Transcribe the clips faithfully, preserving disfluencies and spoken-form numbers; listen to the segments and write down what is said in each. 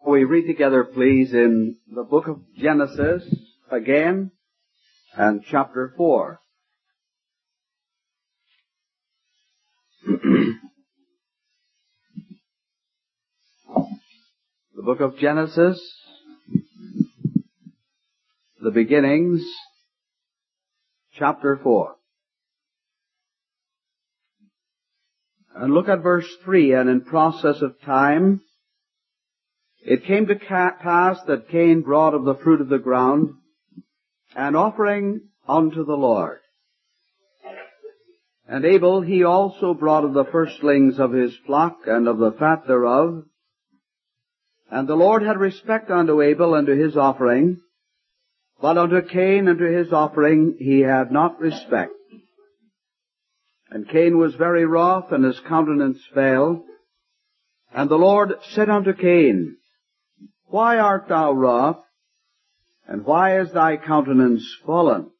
We read together, please, in the book of Genesis again, and chapter four. The book of Genesis, the beginnings, chapter four. And look at verse three, and in process of time, it came to pass that Cain brought of the fruit of the ground an offering unto the Lord. And Abel he also brought of the firstlings of his flock and of the fat thereof. And the Lord had respect unto Abel and to his offering, but unto Cain and to his offering he had not respect. And Cain was very wroth, and his countenance fell. And the Lord said unto Cain, Why art thou wroth, and why is thy countenance fallen?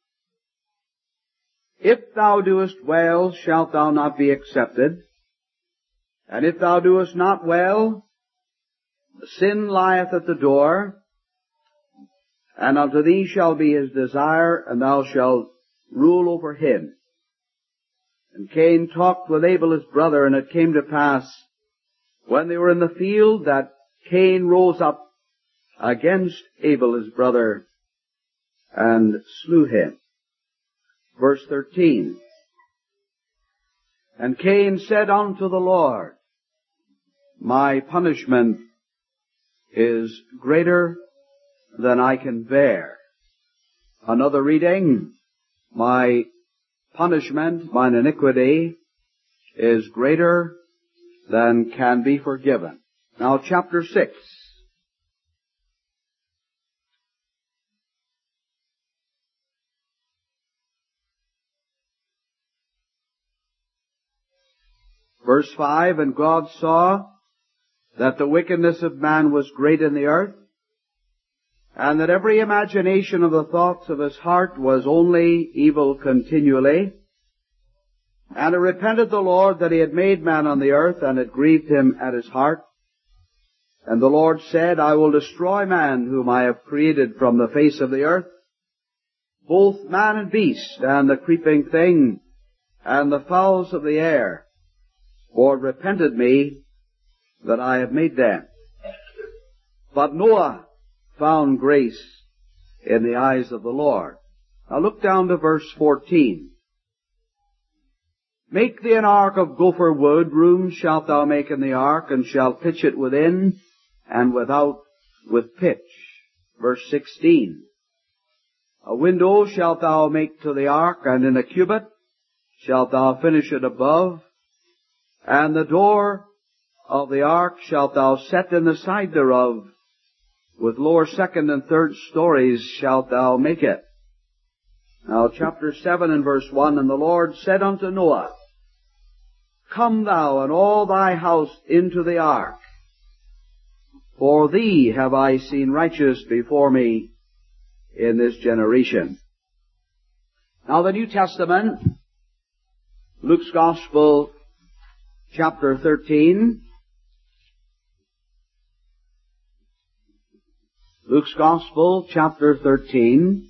If thou doest well, shalt thou not be accepted? And if thou doest not well, sin lieth at the door, and unto thee shall be his desire, and thou shalt rule over him. And Cain talked with Abel his brother, and it came to pass, when they were in the field, that Cain rose up against Abel his brother, and slew him. Verse thirteen. And Cain said unto the Lord, My punishment is greater than I can bear. Another reading, My punishment, mine iniquity, is greater than can be forgiven. Now chapter six. Verse five, And God saw that the wickedness of man was great in the earth, and that every imagination of the thoughts of his heart was only evil continually. And it repented the Lord that he had made man on the earth, and it grieved him at his heart. And the Lord said, I will destroy man whom I have created from the face of the earth, both man and beast, and the creeping thing, and the fowls of the air. For it repented me that I have made them. But Noah found grace in the eyes of the Lord. Now look down to verse fourteen. Make thee an ark of gopher wood, rooms shalt thou make in the ark, and shalt pitch it within and without with pitch. Verse sixteen. A window shalt thou make to the ark, and in a cubit shalt thou finish it above, and the door of the ark shalt thou set in the side thereof, with lower second and third stories shalt thou make it. Now chapter seven and verse one, And the Lord said unto Noah, Come thou and all thy house into the ark, for thee have I seen righteous before me in this generation. Now the New Testament, Luke's Gospel, chapter thirteen. Luke's Gospel, chapter thirteen,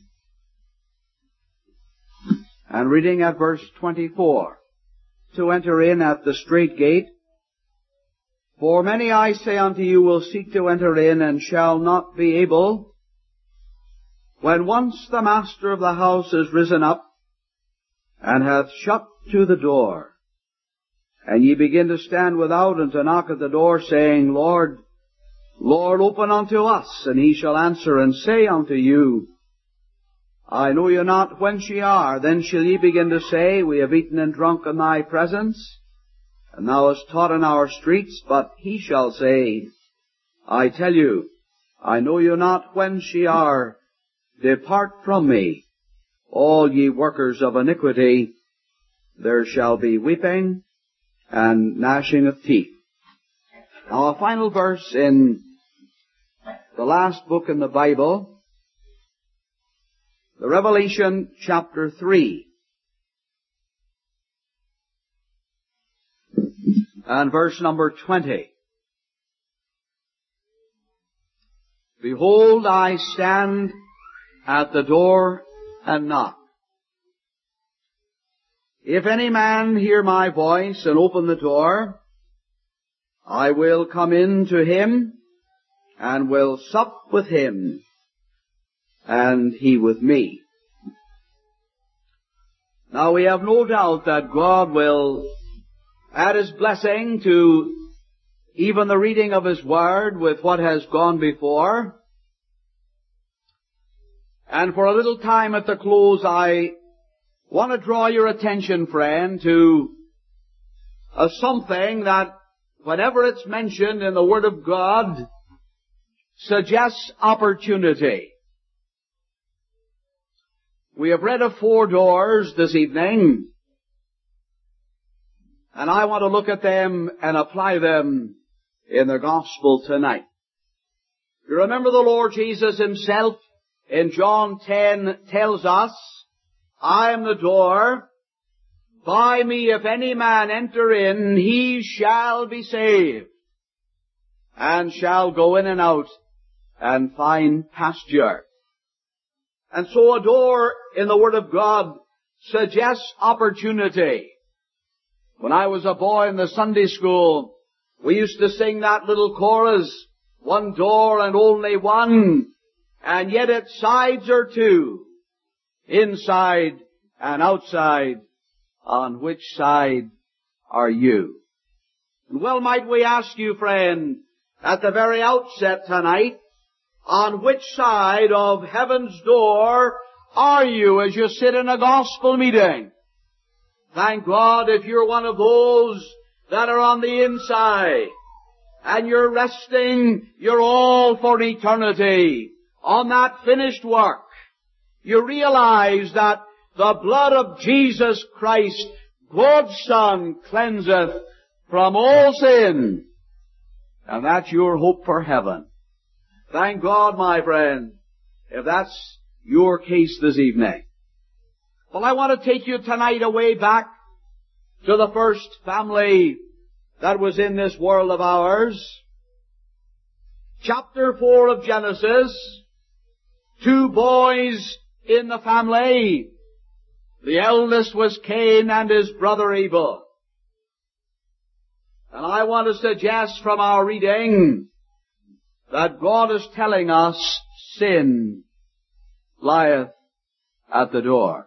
and reading at verse twenty-four. To enter in at the strait gate. For many, I say unto you, will seek to enter in, and shall not be able. When once the master of the house is risen up, and hath shut to the door, and ye begin to stand without, and to knock at the door, saying, Lord, Lord, open unto us. And he shall answer and say unto you, I know you not whence ye are. Then shall ye begin to say, We have eaten and drunk in thy presence, and thou hast taught in our streets. But he shall say, I tell you, I know you not whence ye are. Depart from me, all ye workers of iniquity. There shall be weeping and gnashing of teeth. Now a final verse in the last book in the Bible, the Revelation chapter three, and verse number twenty. Behold, I stand at the door and knock. If any man hear my voice and open the door, I will come in to him and will sup with him, and he with me. Now we have no doubt that God will add His blessing to even the reading of His Word with what has gone before. And for a little time at the close, I want to draw your attention, friend, to uh, something that, whenever it's mentioned in the Word of God, suggests opportunity. We have read of four doors this evening, and I want to look at them and apply them in the Gospel tonight. You remember the Lord Jesus Himself in John ten tells us, I am the door. By me if any man enter in, he shall be saved, and shall go in and out and find pasture. And so a door in the Word of God suggests opportunity. When I was a boy in the Sunday school, we used to sing that little chorus, one door and only one, and yet its sides are two, inside and outside. On which side are you? And well might we ask you, friend, at the very outset tonight, on which side of heaven's door are you as you sit in a gospel meeting? Thank God if you're one of those that are on the inside, and you're resting your all for eternity on that finished work. You realize that the blood of Jesus Christ, God's Son, cleanseth from all sin. And that's your hope for heaven. Thank God, my friend, if that's your case this evening. Well, I want to take you tonight away back to the first family that was in this world of ours. Chapter four of Genesis. Two boys in the family. The eldest was Cain and his brother Abel. And I want to suggest from our reading that God is telling us sin lieth at the door.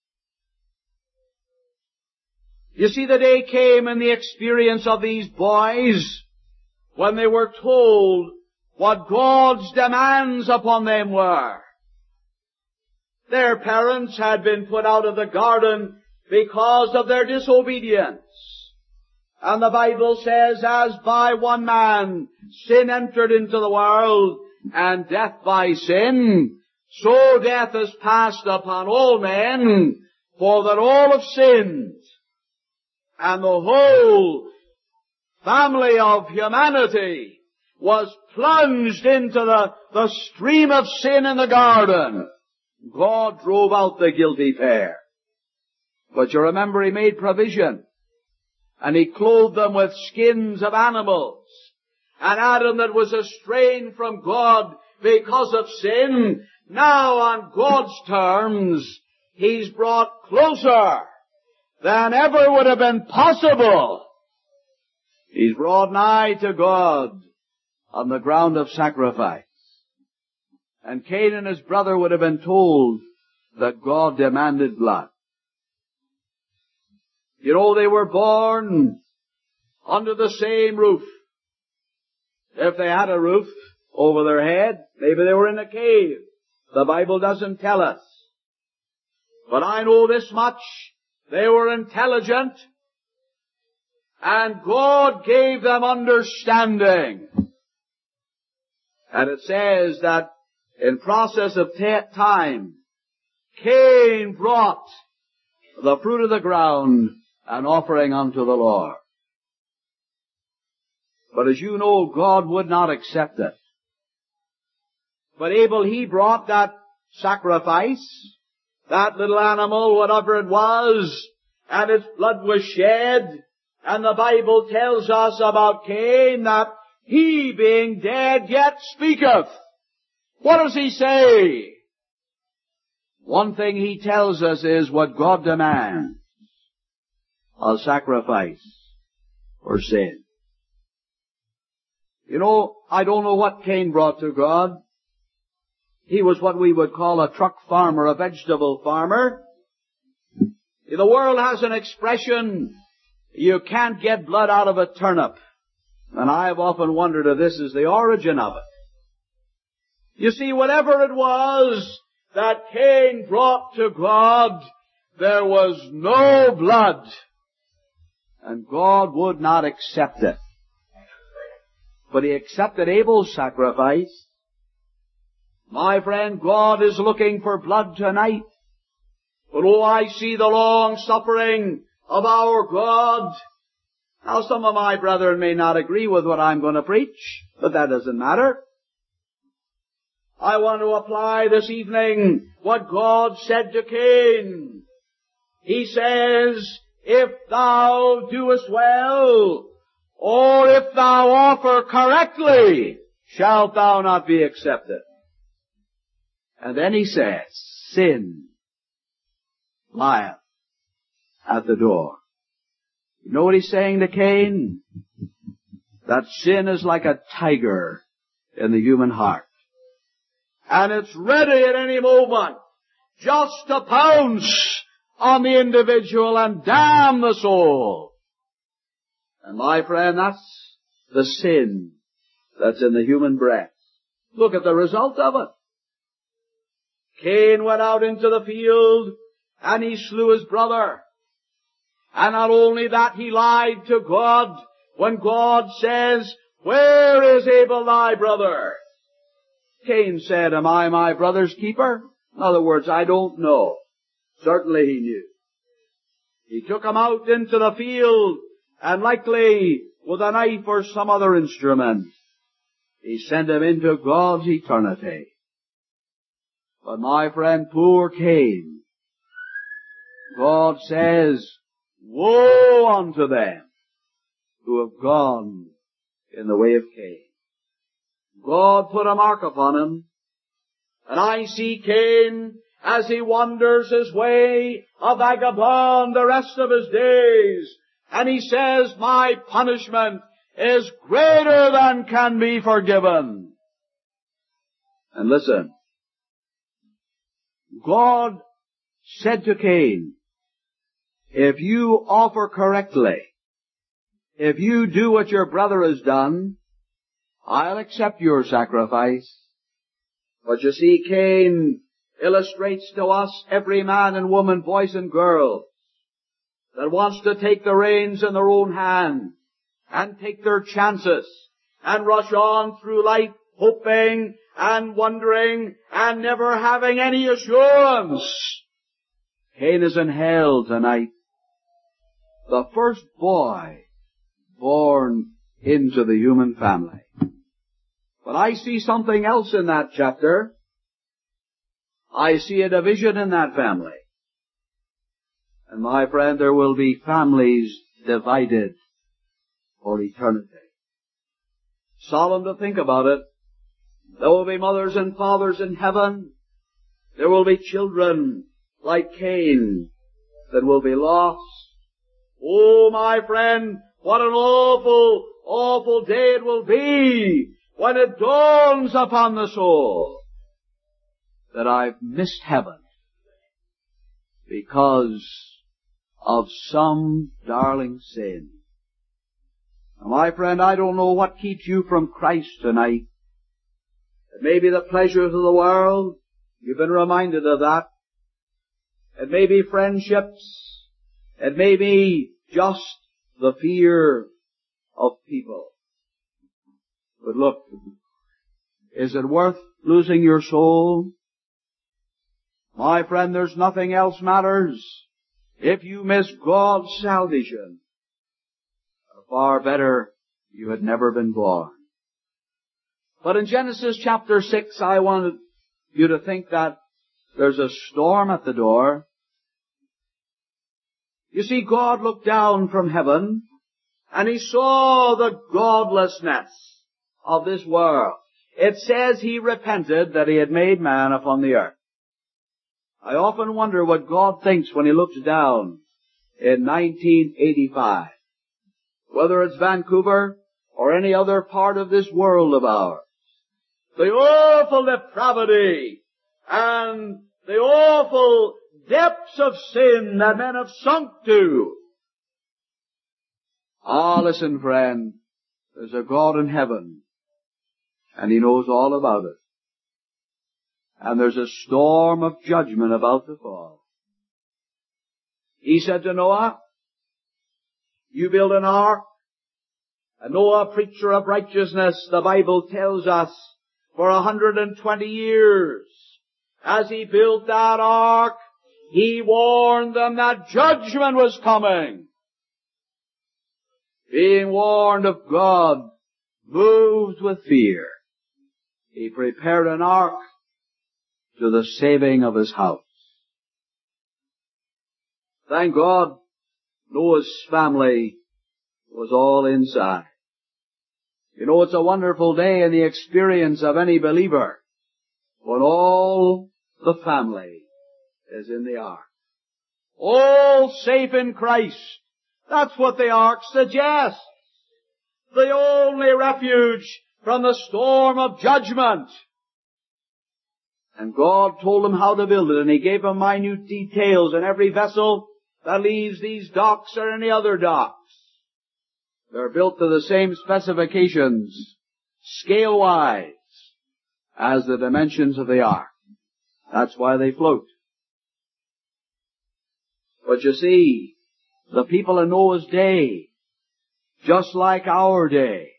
You see, the day came in the experience of these boys when they were told what God's demands upon them were. Their parents had been put out of the garden because of their disobedience. And the Bible says, as by one man sin entered into the world, and death by sin, so death is passed upon all men, for that all have sinned. And the whole family of humanity was plunged into the, the stream of sin in the garden. God drove out the guilty pair. But you remember He made provision. And He clothed them with skins of animals. And Adam, that was estranged from God because of sin, now on God's terms, He's brought closer than ever would have been possible. He's brought nigh to God on the ground of sacrifice. And Cain and his brother would have been told that God demanded blood. You know, they were born under the same roof. If they had a roof over their head, maybe they were in a cave. The Bible doesn't tell us. But I know this much. They were intelligent, and God gave them understanding. And it says that in process of time, Cain brought the fruit of the ground, an offering unto the Lord. But as you know, God would not accept it. But Abel, he brought that sacrifice, that little animal, whatever it was, and its blood was shed. And the Bible tells us about Cain that he, being dead, yet speaketh. What does he say? One thing he tells us is what God demands: a sacrifice for sin. You know, I don't know what Cain brought to God. He was what we would call a truck farmer, a vegetable farmer. The world has an expression, you can't get blood out of a turnip. And I have often wondered if this is the origin of it. You see, whatever it was that Cain brought to God, there was no blood. And God would not accept it. But he accepted Abel's sacrifice. My friend, God is looking for blood tonight. But oh, I see the long suffering of our God. Now, some of my brethren may not agree with what I'm going to preach, but that doesn't matter. I want to apply this evening what God said to Cain. He says, if thou doest well, or if thou offer correctly, shalt thou not be accepted. And then he says, sin lieth at the door. You know what he's saying to Cain? That sin is like a tiger in the human heart. And it's ready at any moment just to pounce on the individual and damn the soul. And my friend, that's the sin that's in the human breast. Look at the result of it. Cain went out into the field and he slew his brother. And not only that, he lied to God when God says, where is Abel thy brother? Cain said, am I my brother's keeper? In other words, I don't know. Certainly he knew. He took him out into the field, and likely with a knife or some other instrument, he sent him into God's eternity. But my friend, poor Cain, God says, woe unto them who have gone in the way of Cain. God put a mark upon him, and I see Cain as he wanders his way, a vagabond the rest of his days, and he says, my punishment is greater than can be forgiven. And listen, God said to Cain, if you offer correctly, if you do what your brother has done, I'll accept your sacrifice. But you see, Cain illustrates to us every man and woman, boys and girls, that wants to take the reins in their own hand and take their chances and rush on through life hoping and wondering and never having any assurance. Cain is in hell tonight. The first boy born into the human family. But I see something else in that chapter. I see a division in that family. And my friend, there will be families divided for eternity. Solemn to think about it. There will be mothers and fathers in heaven. There will be children like Cain that will be lost. Oh, my friend, what an awful, awful day it will be when it dawns upon the soul that I've missed heaven because of some darling sin. Now, my friend, I don't know what keeps you from Christ tonight. It may be the pleasures of the world. You've been reminded of that. It may be friendships. It may be just the fear of people. But look, is it worth losing your soul? My friend, there's nothing else matters. If you miss God's salvation, far better you had never been born. But in Genesis chapter six, I wanted you to think that there's a storm at the door. You see, God looked down from heaven, and He saw the godlessness of this world. it says he repented that he had made man upon the earth. I often wonder what God thinks when he looks down in nineteen eighty-five. Whether it's Vancouver or any other part of this world of ours. The awful depravity and the awful depths of sin that men have sunk to. Ah, listen, friend, there's a God in heaven, and he knows all about it. And there's a storm of judgment about to fall. He said to Noah, you build an ark, and Noah, preacher of righteousness, the Bible tells us, for a hundred and twenty years, as he built that ark, he warned them that judgment was coming. Being warned of God, moved with fear, he prepared an ark to the saving of his house. Thank God, Noah's family was all inside. You know, it's a wonderful day in the experience of any believer when all the family is in the ark. All safe in Christ. That's what the ark suggests. The only refuge from the storm of judgment. And God told him how to build it, and he gave him minute details in every vessel that leaves these docks or any other docks. They're built to the same specifications, scale-wise, as the dimensions of the ark. That's why they float. But you see, the people in Noah's day, just like our day,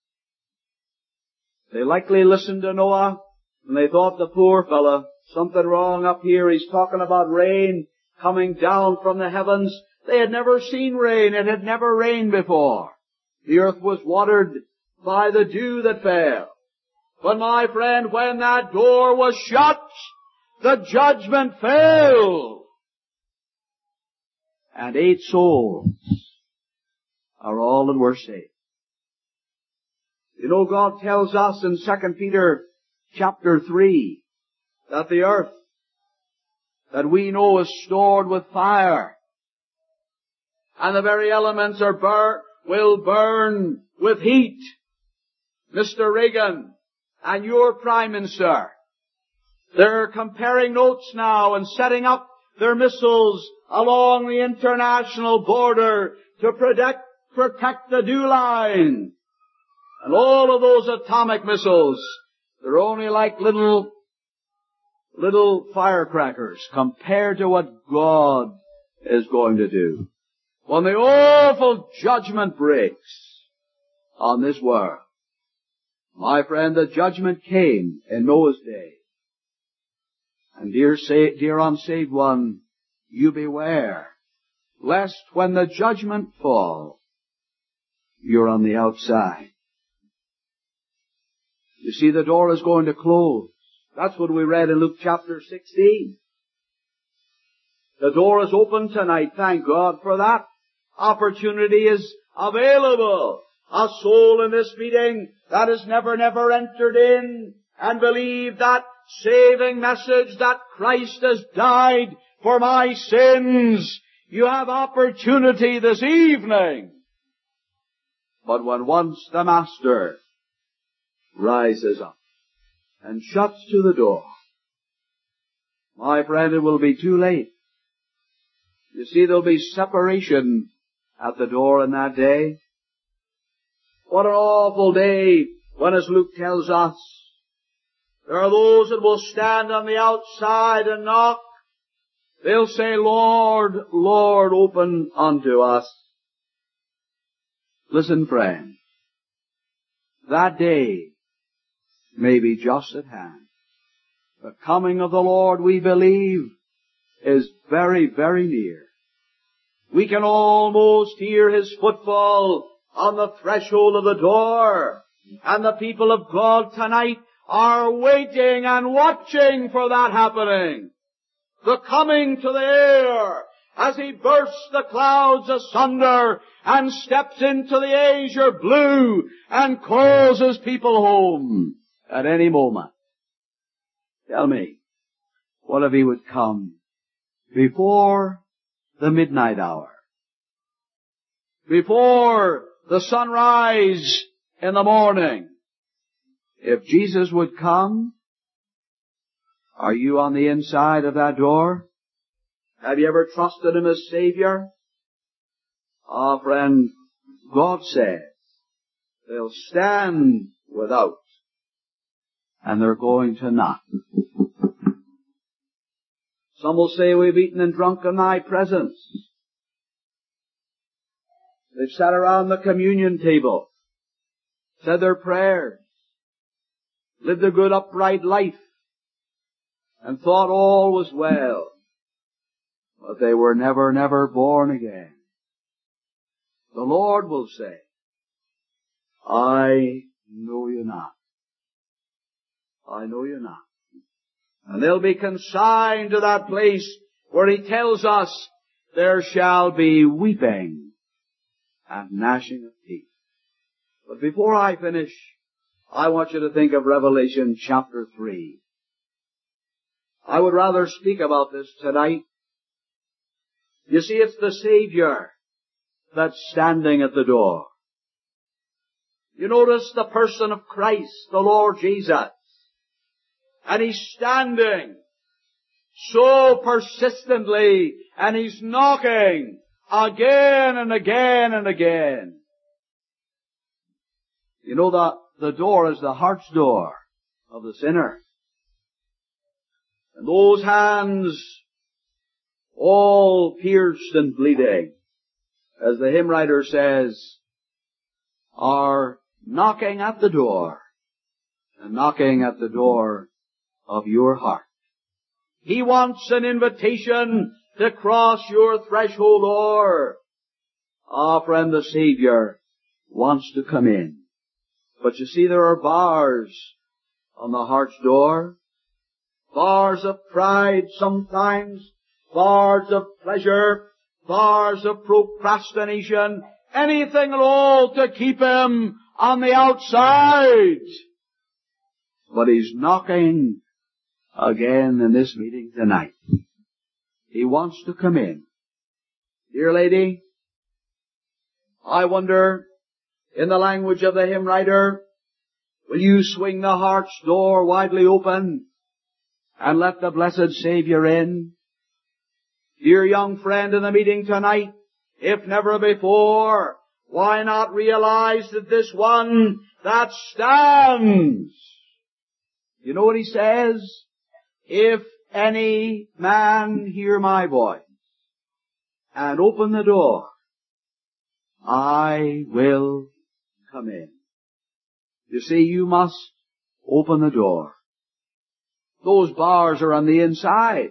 they likely listened to Noah, and they thought, the poor fellow, something wrong up here. He's talking about rain coming down from the heavens. They had never seen rain. It had never rained before. The earth was watered by the dew that fell. But my friend, when that door was shut, the judgment fell. And eight souls are all that were saved. You know, God tells us in Second Peter chapter three that the earth that we know is stored with fire, and the very elements are bur- will burn with heat. Mister Reagan and your Prime Minister, they're comparing notes now and setting up their missiles along the international border to protect, protect the dew line. And all of those atomic missiles, they're only like little, little firecrackers compared to what God is going to do. When the awful judgment breaks on this world. My friend, the judgment came in Noah's day. And dear, sa- dear unsaved one, you beware, lest when the judgment fall, you're on the outside. You see, the door is going to close. That's what we read in Luke chapter sixteen. The door is open tonight. Thank God for that. Opportunity is available. A soul in this meeting that has never, never entered in and believed that saving message that Christ has died for my sins. You have opportunity this evening. But when once the Master rises up and shuts to the door, my friend, it will be too late. You see, there'll be separation at the door in that day. What an awful day when, as Luke tells us, there are those that will stand on the outside and knock. They'll say, Lord, Lord, open unto us. Listen, friend, that day may be just at hand. The coming of the Lord, we believe, is very, very near. We can almost hear His footfall on the threshold of the door. And the people of God tonight are waiting and watching for that happening. The coming to the air as He bursts the clouds asunder and steps into the azure blue and calls His people home at any moment. Tell me, what if He would come before the midnight hour? Before the sunrise in the morning? If Jesus would come, are you on the inside of that door? Have you ever trusted Him as Savior? Ah, friend, God says they'll stand without, and they're going to knock. Some will say, we've eaten and drunk in Thy presence. They've sat around the communion table, said their prayers, lived a good upright life, and thought all was well. But they were never, never born again. The Lord will say, I know you not. I know you not. And they'll be consigned to that place where He tells us there shall be weeping and gnashing of teeth. But before I finish, I want you to think of Revelation chapter three. I would rather speak about this tonight. You see, it's the Savior that's standing at the door. You notice the person of Christ, the Lord Jesus. And He's standing so persistently, and He's knocking again and again and again. You know that the door is the heart's door of the sinner. And those hands, all pierced and bleeding, as the hymn writer says, are knocking at the door, and knocking at the door of your heart. He wants an invitation to cross your threshold door. Ah, friend, the Savior wants to come in. But you see, there are bars on the heart's door. Bars of pride sometimes, bars of pleasure, bars of procrastination, anything at all to keep Him on the outside. But He's knocking again in this meeting tonight. He wants to come in. Dear lady, I wonder, in the language of the hymn writer, will you swing the heart's door widely open and let the blessed Savior in? Dear young friend in the meeting tonight, if never before, why not realize that this one that stands, you know what He says? If any man hear my voice and open the door, I will come in. You see, you must open the door. Those bars are on the inside.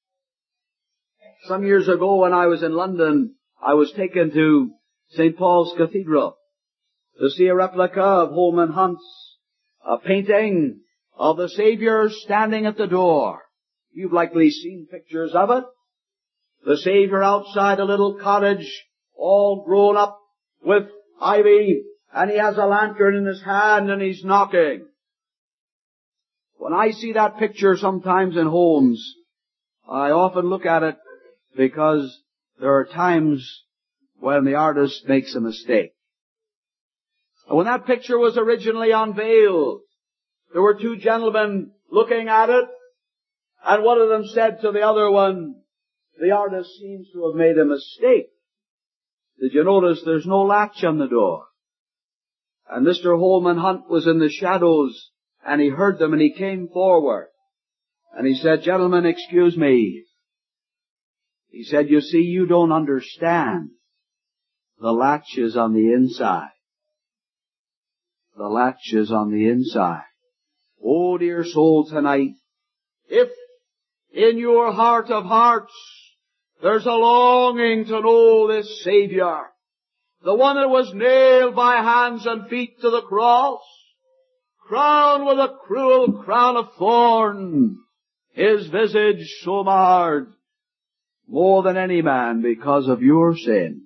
Some years ago when I was in London, I was taken to Saint Paul's Cathedral to see a replica of Holman Hunt's a painting of the Savior standing at the door. You've likely seen pictures of it. The Savior outside a little cottage, all grown up with ivy, and He has a lantern in His hand and He's knocking. When I see that picture sometimes in homes, I often look at it because there are times when the artist makes a mistake. When that picture was originally unveiled, there were two gentlemen looking at it, and one of them said to the other one, the artist seems to have made a mistake. Did you notice there's no latch on the door? And Mister Holman Hunt was in the shadows, and he heard them, and he came forward. And he said, gentlemen, excuse me. He said, you see, you don't understand. The latch is on the inside. The latch is on the inside. Oh, dear soul, tonight, if in your heart of hearts there's a longing to know this Savior, the one that was nailed by hands and feet to the cross, crowned with a cruel crown of thorn, His visage so marred, more than any man because of your sin.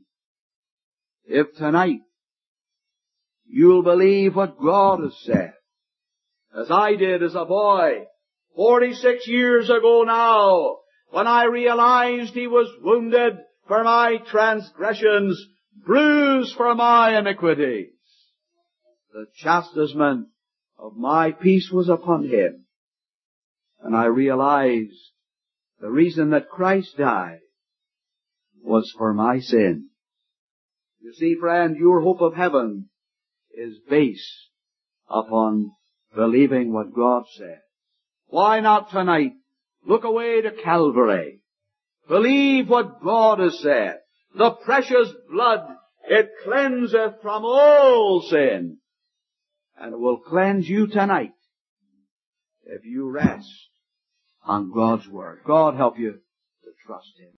If tonight you'll believe what God has said, as I did as a boy, forty-six years ago now, when I realized He was wounded for my transgressions, bruised for my iniquities. The chastisement of my peace was upon Him. And I realized the reason that Christ died was for my sin. You see, friend, your hope of heaven is based upon believing what God says. Why not tonight look away to Calvary? Believe what God has said. The precious blood, it cleanseth from all sin. And it will cleanse you tonight if you rest on God's Word. God help you to trust Him.